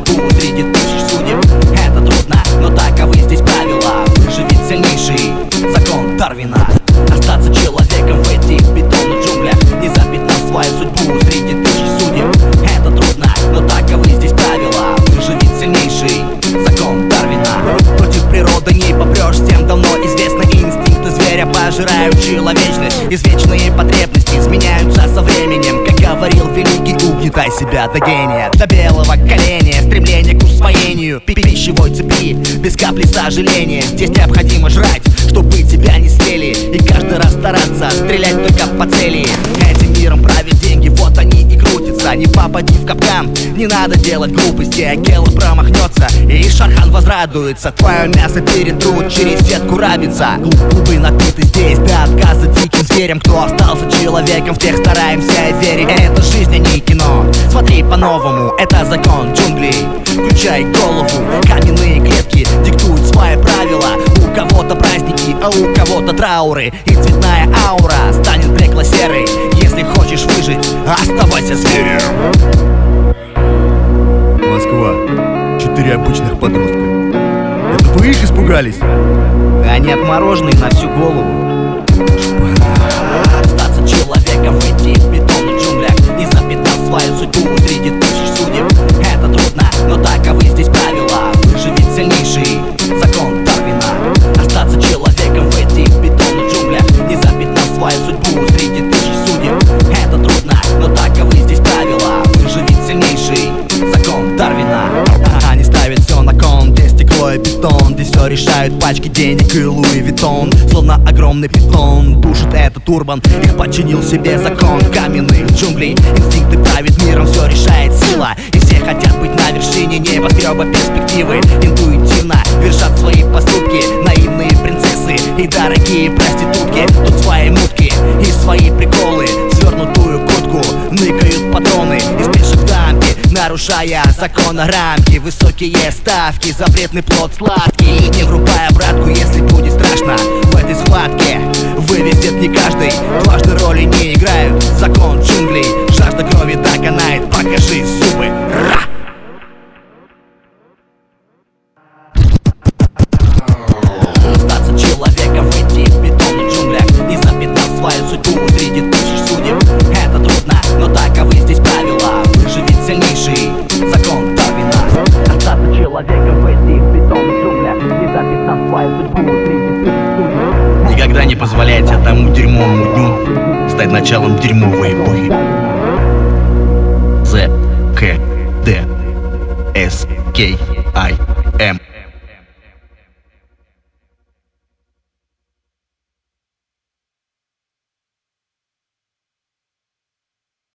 судьбу среди тысяч судеб. Это трудно, но таковы здесь правила. Выживет сильнейший, закон Дарвина. Остаться человеком в этих бетонных джунглях, не запятнав свою судьбу среди тысяч судеб. Это трудно, но таковы здесь правила. Выживет сильнейший, закон Дарвина. Против природы не попрешь, всем давно известно. Инстинкты зверя пожирают человечность. Извечные потребности изменяются со временем. Как говорил великий, угнетай себя до гения, до белого коленя. Стремление к усвоению пищевой цепи, без капли сожаления. Здесь необходимо жрать, чтобы тебя не съели, и каждый раз стараться стрелять только по цели. Этим миром правят деньги, вот они и крутятся. Не попади в капкан, не надо делать глупости. Акела промахнется, и Шархан возрадуется. Твое мясо перетрут, через сетку рабица. Клубы напиты здесь до отказа диким зверям. Кто остался человеком, в тех стараемся и верим. Это жизнь, а не кино, смотри по-новому. Это закон джунглей, включай голову. Каменные клетки диктуют свои правила. У кого-то праздники, а у кого-то трауры. И цветная аура станет блекло-серой. Если хочешь выжить, оставайся зверем. Москва. 4 обычных подростка. Это вы их испугались? Они отмороженные на всю голову. Остаться человеком в этих бетонных джунглях, не запятнав свою судьбу среди тысяч судеб. Это трудно, но таковы здесь правила. Выживет сильнейший, закон Дарвина. Остаться человеком в этих бетонных джунглях, не запятнав свою судьбу среди тысяч судеб. Это трудно, но таковы здесь правила. Выживет сильнейший, закон Дарвина. Они ставят все на кон, где стекло и бетон, где все решают пачки денег и Луи Виттон. Словно огромный питон душит этот урбан, их подчинил себе закон каменных джунглей. Инстинкты правят миром, все решает сила, и все хотят быть на вершине небоскреба перспективы. Интуитивно вершат свои поступки наивные принцессы и дорогие проститутки. Тут свои мутки и свои приколы, свернутую куртку ныкают патроны из пешек дамки, нарушая закона рамки. Высокие ставки, запретный плод сладкий. Не врубай обратку, если будет страшно в этой схватке. Вывезет не каждый, дважды роли не играют. Закон джунглей, жажда крови доконает. Покажи зубы. Ра! Остаться человеком в этих бетонных джунглях, не запятнав свою судьбу среди тысяч судеб. Это трудно, но таковы здесь правила. Выживет сильнейший, закон Дарвина. Остаться человеком в этих бетонных джунглях, не запятнав свою судьбу среди тысяч судеб. Никогда не позволяйте одному дерьмовому дню стать началом дерьмовой эпохи. Z K D S K I M